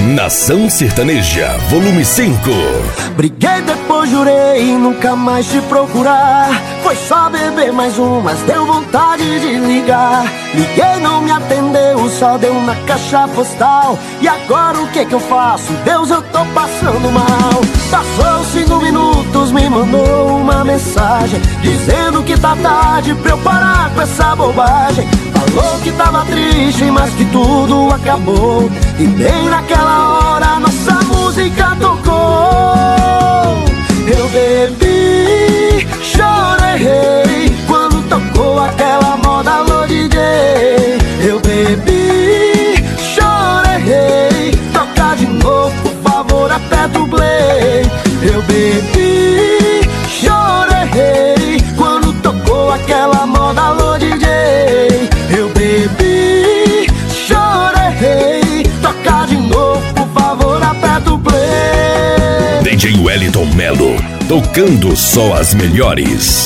Nação Sertaneja, volume 5. Briguei, depois jurei nunca mais te procurar. Foi só beber mais um, mas deu vontade de ligar. Liguei, não me atendeu, só deu na caixa postal. E agora o que eu faço? Deus, eu tô passando mal. Passou 5 minutos, me mandou uma mensagem dizendo que tá tarde pra eu parar com essa bobagem. Falou que tava triste, mas que tudo acabou. E bem naquela hora nossa música tocou. Eu bebi, chorei quando tocou aquela moda alô DJ. Eu bebi, chorei, toca de novo, por favor, aperta o play. Eu bebi, chorei quando tocou aquela moda alô DJ. Eu bebi, chorei, toca de novo, por favor, aperta o play. DJ Wellington Melo, tocando só as melhores.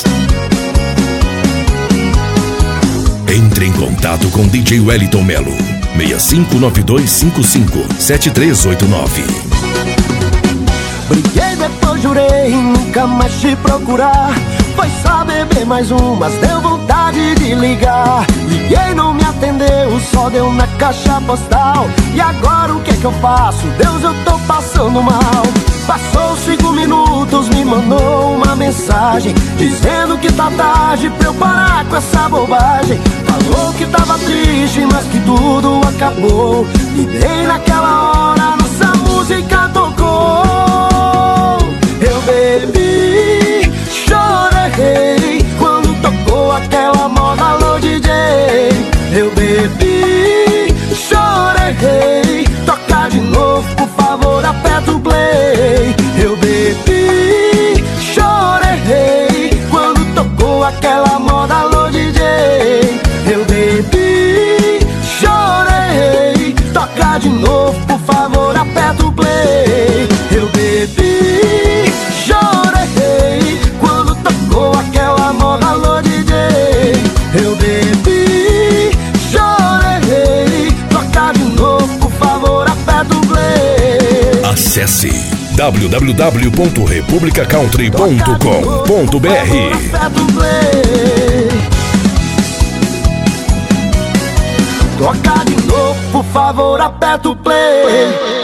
Entre em contato com DJ Wellington Melo, 6592557389. Briguei, depois jurei nunca mais te procurar. Foi só beber mais um, mas deu vontade de ligar. Liguei, não me atendeu, só deu na caixa postal. E agora o que eu faço? Deus, eu tô passando mal. Passou 5 minutos, me mandou uma mensagem dizendo que tá tarde pra eu parar com essa bobagem. Falou que tava triste, mas que tudo acabou. E bem naquela hora nossa música tocou. Eu bebi, chorei quando tocou aquela moda alô DJ. Eu bebi, chorei, toca de novo, por favor, aperta o play. Eu bebi, chorei quando tocou aquela moda alô DJ. Eu bebi, chorei, toca de novo, por favor, aperta o play. Eu bebi, chorei quando tocou aquela moda alô DJ. Eu bebi, chorei, toca de novo, por favor, aperta o play. Acesse www.republicacountry.com.br. Aperta o play. Toca de novo, por favor, aperta o play.